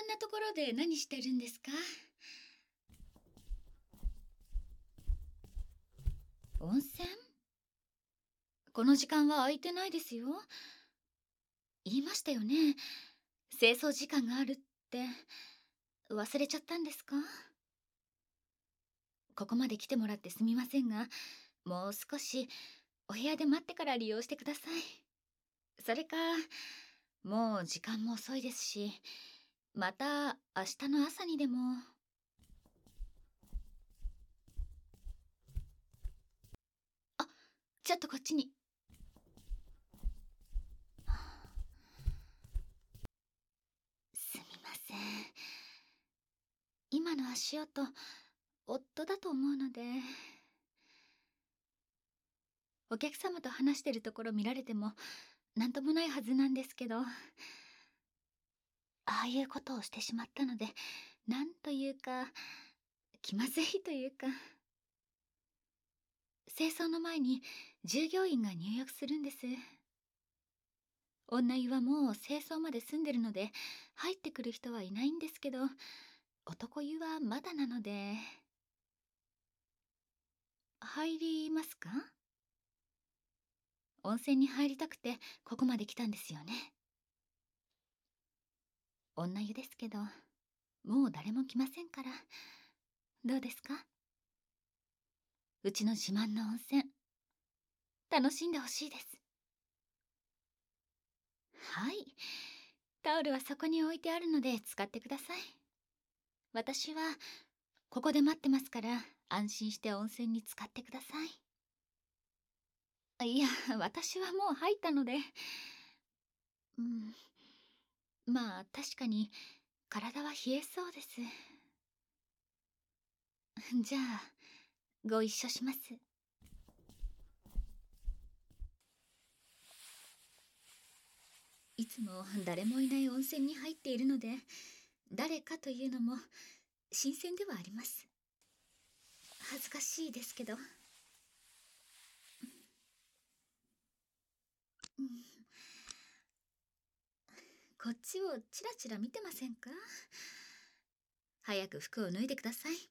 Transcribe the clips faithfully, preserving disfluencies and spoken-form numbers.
なところで何してるんですか？温泉？この時間は空いてないですよ。言いましたよね。清掃時間があるって。忘れちゃったんですか？ここまで来てもらってすみませんが、もう少しお部屋で待ってから利用してください。それか、もう時間も遅いですし、また明日の朝にでも。あ、ちょっとこっちに。すみません。今の足音、夫だと思うので。お客様と話してるところ見られてもなんともないはずなんですけど、ああいうことをしてしまったので、なんというか気まずいというか。清掃の前に従業員が入浴するんです。女湯はもう清掃まで済んでるので入ってくる人はいないんですけど、男湯はまだなので。入りますか？温泉に入りたくてここまで来たんですよね。女湯ですけど、もう誰も来ませんから。どうですか？うちの自慢の温泉、楽しんでほしいです。はい、タオルはそこに置いてあるので使ってください。私はここで待ってますから、安心して温泉に浸かってください。いや、私はもう入ったので。うん、まあ確かに体は冷えそうです。じゃあご一緒します。いつも誰もいない温泉に入っているので、誰かというのも新鮮ではあります。恥ずかしいですけど。うん、こっちをチラチラ見てませんか？早く服を脱いでください。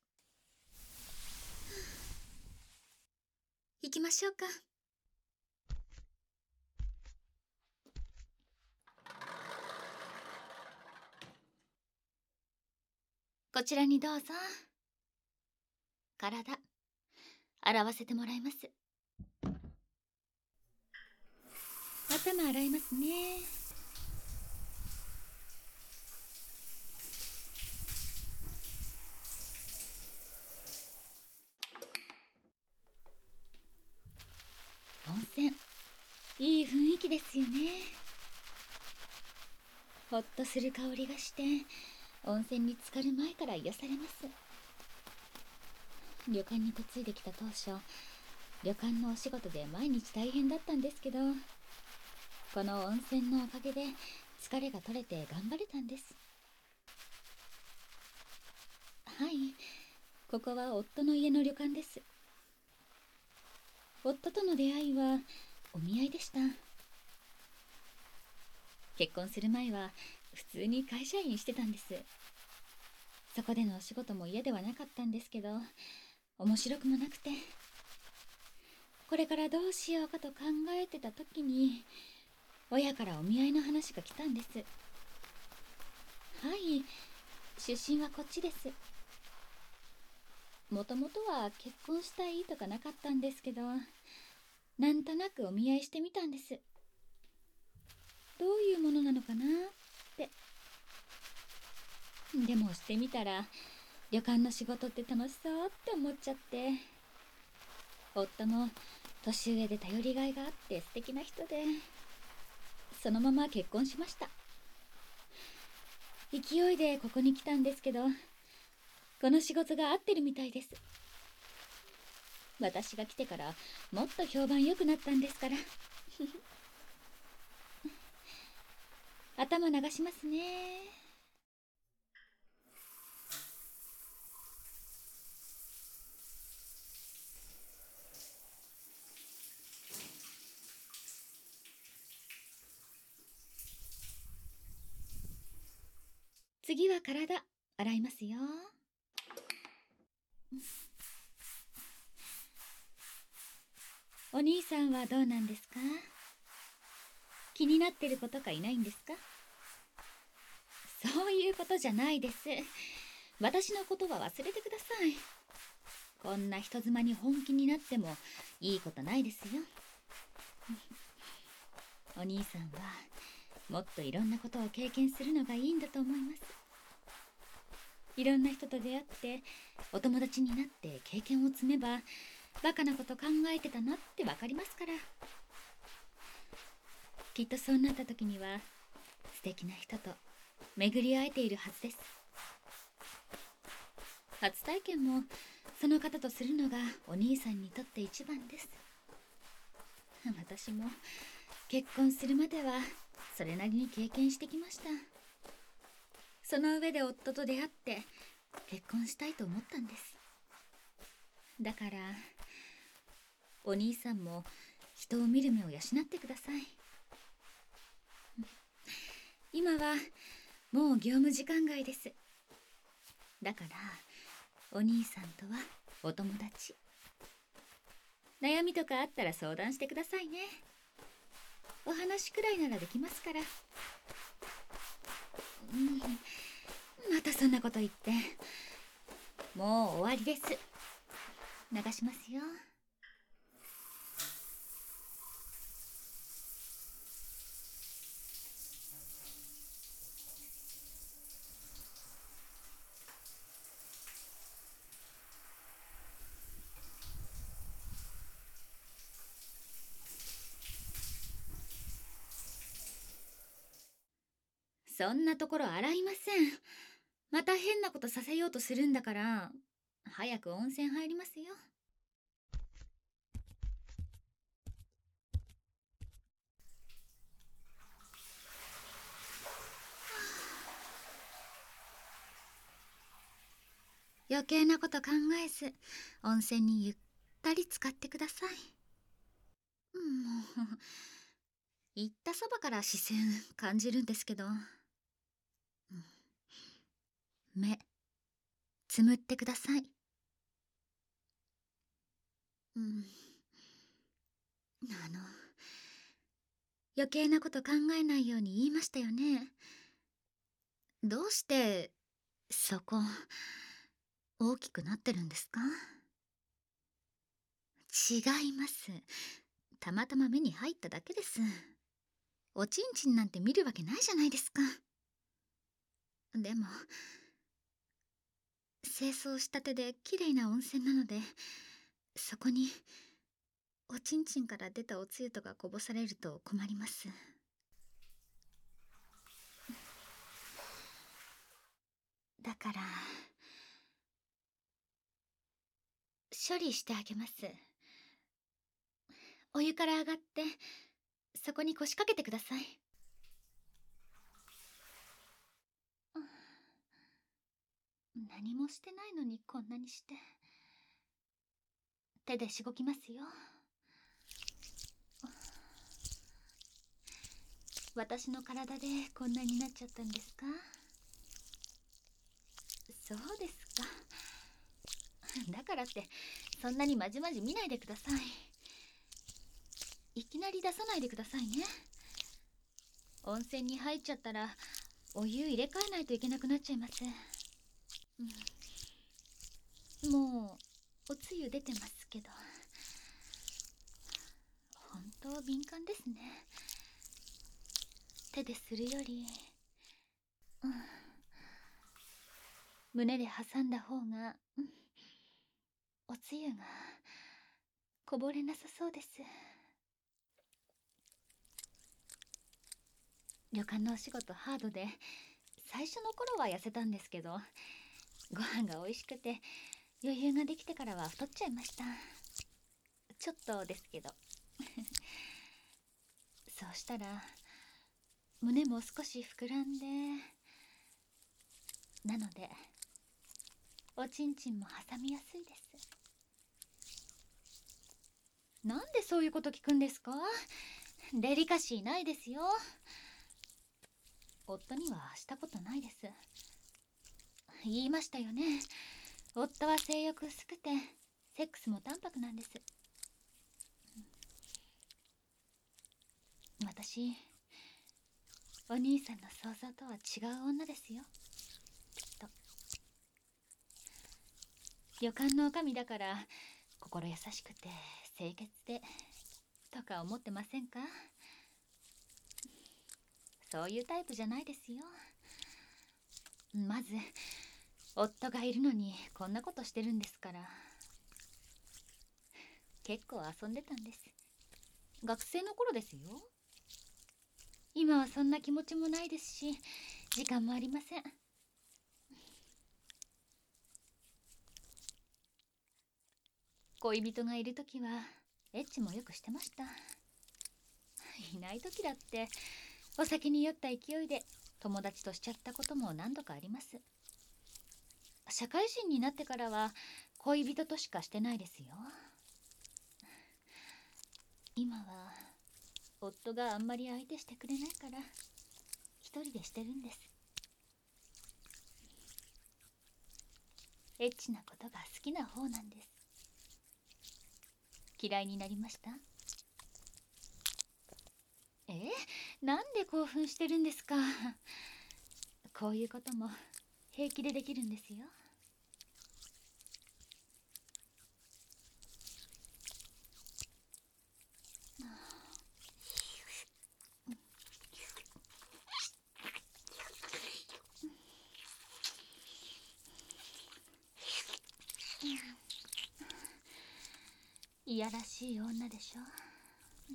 行きましょうか。こちらにどうぞ。体洗わせてもらいます。頭洗いますね。温泉、いい雰囲気ですよね。ほっとする香りがして、温泉に浸かる前から癒されます。旅館に嫁いできた当初、旅館のお仕事で毎日大変だったんですけど、この温泉のおかげで疲れが取れて頑張れたんです。はい、ここは夫の家の旅館です。夫との出会いはお見合いでした。結婚する前は普通に会社員してたんです。そこでのお仕事も嫌ではなかったんですけど、面白くもなくて、これからどうしようかと考えてた時に親からお見合いの話が来たんです。はい、出身はこっちです。もともとは結婚したいとかなかったんですけど、なんとなくお見合いしてみたんです。どういうものなのかなって。でもしてみたら、旅館の仕事って楽しそうって思っちゃって。夫も年上で頼りがいがあって素敵な人で、そのまま結婚しました。勢いでここに来たんですけど、この仕事が合ってるみたいです。私が来てからもっと評判良くなったんですから。頭流しますね。 次は体洗いますよ。お兄さんはどうなんですか？気になってる子とかいないんですか？そういうことじゃないです。私のことは忘れてください。こんな人妻に本気になってもいいことないですよ。お兄さんはもっといろんなことを経験するのがいいんだと思います。いろんな人と出会ってお友達になって経験を積めば、バカなこと考えてたなってわかりますから。きっとそうなった時には素敵な人と巡り会えているはずです。初体験もその方とするのがお兄さんにとって一番です。私も結婚するまではそれなりに経験してきました。その上で夫と出会って結婚したいと思ったんです。だからお兄さんも人を見る目を養ってください。今はもう業務時間外です。だからお兄さんとはお友達。悩みとかあったら相談してくださいね。お話くらいならできますから。うん、またそんなこと言って。もう終わりです。流しますよ。そんなところ洗いません。また変なことさせようとするんだから、早く温泉入りますよ。余計なこと考えず温泉にゆったり浸かってください。もう行ったそばから視線感じるんですけど、目つむってください。うん、あの余計なこと考えないように言いましたよね。どうしてそこ大きくなってるんですか？違います。たまたま目に入っただけです。おちんちんなんて見るわけないじゃないですか。でも清掃したてで綺麗な温泉なので、そこにおちんちんから出たおつゆとかこぼされると困ります。だから処理してあげます。お湯から上がってそこに腰掛けてください。何もしてないのにこんなにして。手でしごきますよ。私の体でこんなになっちゃったんですか？そうですか。だからってそんなにまじまじ見ないでください。いきなり出さないでくださいね。温泉に入っちゃったらお湯入れ替えないといけなくなっちゃいます。うん、もうおつゆ出てますけど。本当敏感ですね。手でするより、うん、胸で挟んだ方が、うん、おつゆがこぼれなさそうです。旅館のお仕事ハードで最初の頃は痩せたんですけど、ご飯が美味しくて余裕ができてからは太っちゃいました。ちょっとですけど。そうしたら胸も少し膨らんで、なのでおちんちんも挟みやすいです。なんでそういうこと聞くんですか？デリカシーないですよ。夫にはしたことないです。 言いましたよね。夫は性欲薄くてセックスも淡白なんです。私、お兄さんの想像とは違う女ですよ、きっと。旅館の女将だから心優しくて清潔でとか思ってませんか？そういうタイプじゃないですよ。まず夫がいるのにこんなことしてるんですから。結構遊んでたんです。学生の頃ですよ。今はそんな気持ちもないですし、時間もありません。恋人がいるときはエッチもよくしてました。いないときだってお酒に酔った勢いで友達としちゃったことも何度かあります。社会人になってからは恋人としかしてないですよ。今は夫があんまり相手してくれないから一人でしてるんです。エッチなことが好きな方なんです。嫌いになりました？え、なんで興奮してるんですか？こういうことも平気でできるんですよ。いやらしい女でしょ。うん、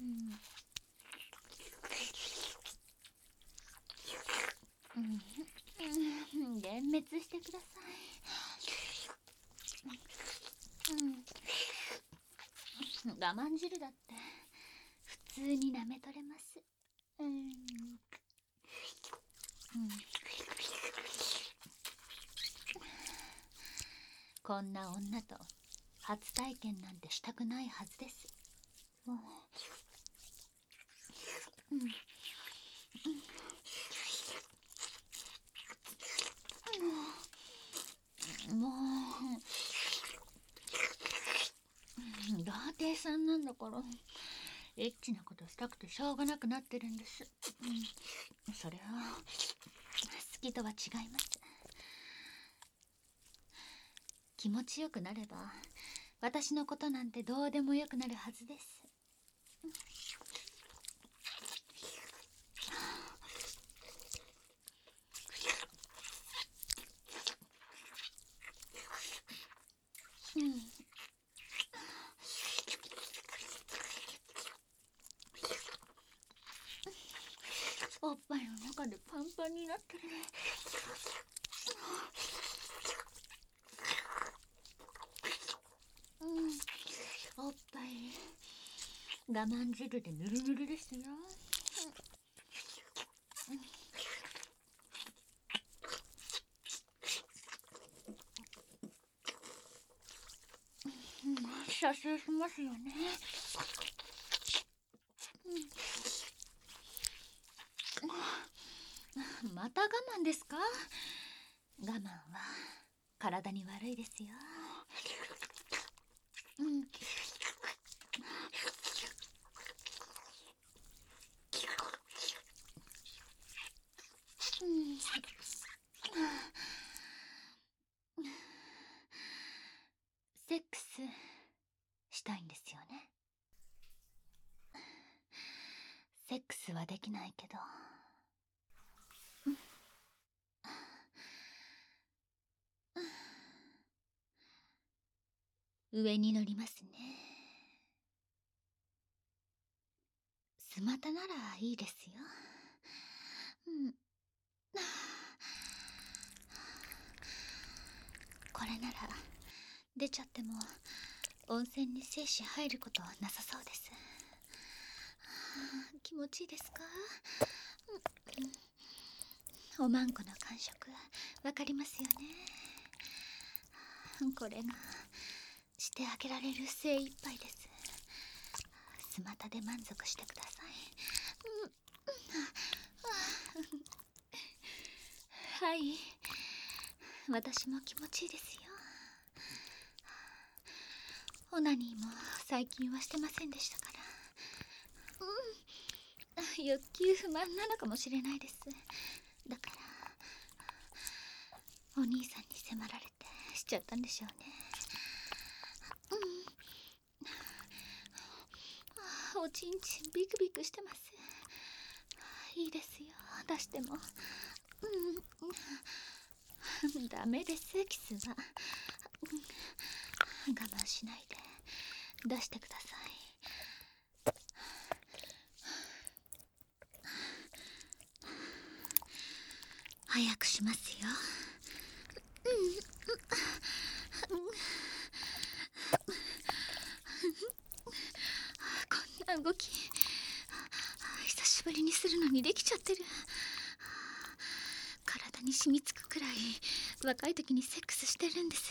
うん、幻滅してください。うん、我慢汁だって普通に舐め取れます。うん、うん、こんな女と初体験なんてしたくないはずです。もう、うん、うん、もう、ラーテーさんなんだからエッチなことしたくてしょうがなくなってるんです。うん、それは好きとは違います。気持ちよくなれば私のことなんてどうでもよくなるはずです。うん、おっぱいの中でパンパンになってる。うん、おっぱい我慢汁でぬるぬるですよ。うん、射精しますよね。うん、また我慢ですか？我慢は体に悪いですよ。うん、うん、セックスしたいんですよね。セックスはできないけど、上に乗りますね。スマタならいいですよ。うん、これなら出ちゃっても温泉に精子入ることはなさそうです。気持ちいいですか？おまんこの感触わかりますよね。これがしてあげられる精一杯です。スマタで満足してください。はい、 私も気持ちいいですよ。オナニーも最近はしてませんでしたから。うん、欲求不満なのかもしれないです。だからお兄さんに迫られてしちゃったんでしょうね。うん、おちんちんビクビクしてます。いいですよ、出しても。うん、ダメです、キスは。我慢しないで出してください。早くしますよ。こんな動き久しぶりにするのにできちゃってる。体に染みつくくらい若い時にセックスしてるんです。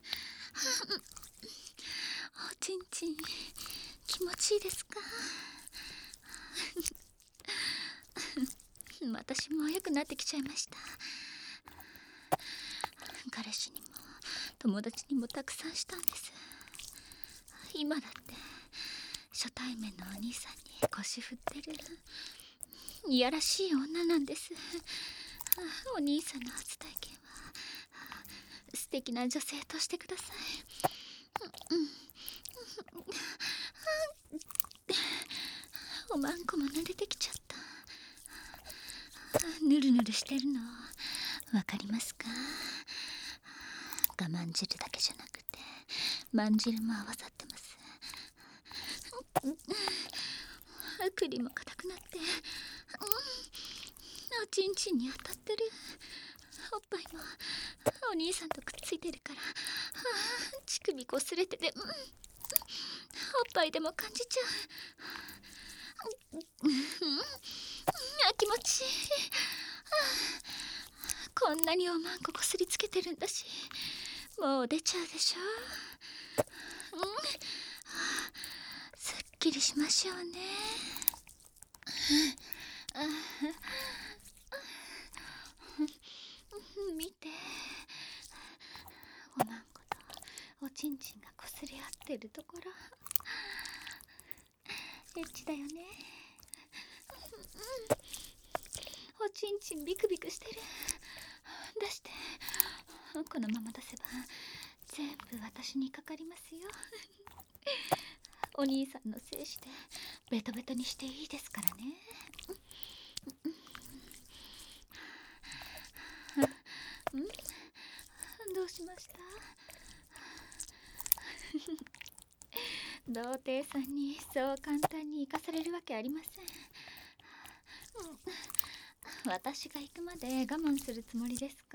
おちんちん気持ちいいですか？私も良くなってきちゃいました。彼氏にも友達にもたくさんしたんです。今だって初対面のお兄さんに腰振ってるいやらしい女なんです。お兄さんの初体験は素敵な女性としてください。おまんこも濡れてきちゃった。ぬるぬるしてるのわかりますか？我慢汁だけじゃなくてまん汁も合わさってます。栗も硬くなって、おちんちんに当たってる。おっぱいもお兄さんとくっついてるから、乳首こすれてて、うん、おっぱいでも感じちゃう。うん、あ、気持ちいい。こんなにおまんここすりつけてるんだし、もう出ちゃうでしょ。うん、すっきりしましょうね。見て、おまんことおちんちんがこすり合ってるところ、エッチだよね。おちんちんビクビクしてる。出して。このまま出せば全部私にかかりますよ。お兄さんの精子でベトベトにしていいですからね。うん、どうしました？童貞さんにそう簡単に生かされるわけありません。うん、私が行くまで我慢するつもりですか？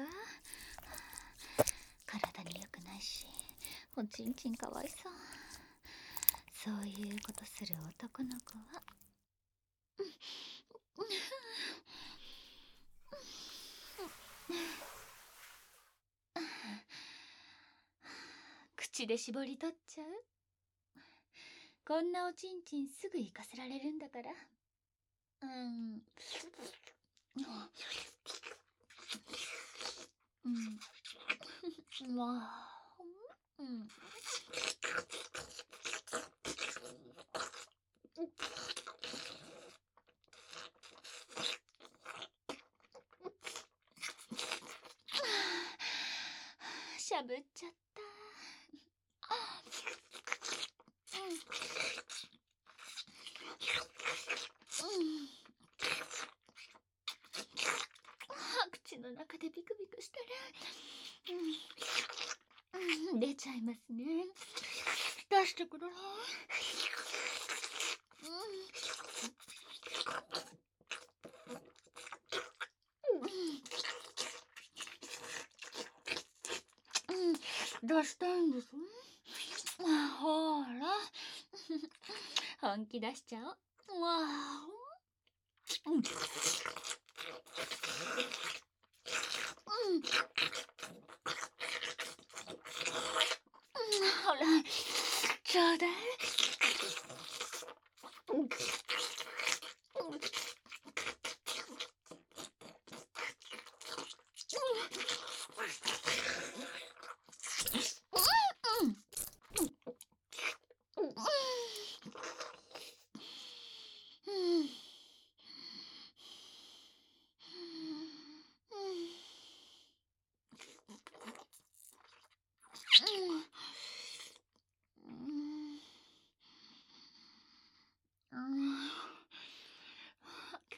体に良くないし、おちんちんかわいそう。そういうことする男の子は口で絞り取っちゃう。こんなおちんちんすぐ行かせられるんだから。うん、うん、もう、うん、しゃぶっちゃった。うん、うん、口の中でビクビクしてる。うん、うん、出ちゃいますね。出してください。うん、うん、出したいんです。ほら、本気出しちゃおう。わあ、うん、うん、ほら、ちょうだい。うん、うん、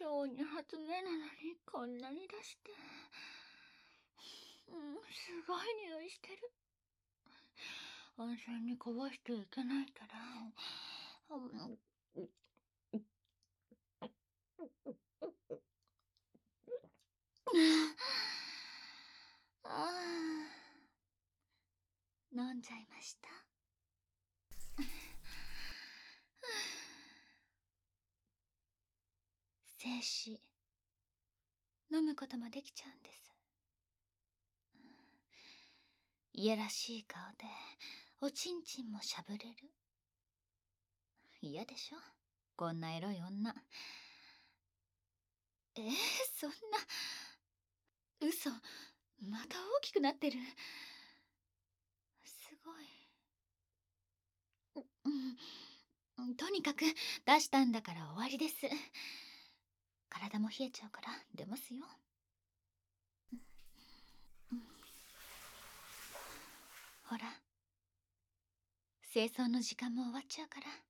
今日に発目なのにこんなに出して。うん、すごい匂いしてる。温泉にこぼしていけないから。ああ、飲んじゃいました。精子、飲むこともできちゃうんです。いやらしい顔でおちんちんもしゃぶれる。嫌でしょ、こんなエロい女。えー、そんな。嘘、また大きくなってる。すごい。うん、とにかく出したんだから終わりです。体も冷えちゃうから出ますよ。うん、ほら、清掃の時間も終わっちゃうから。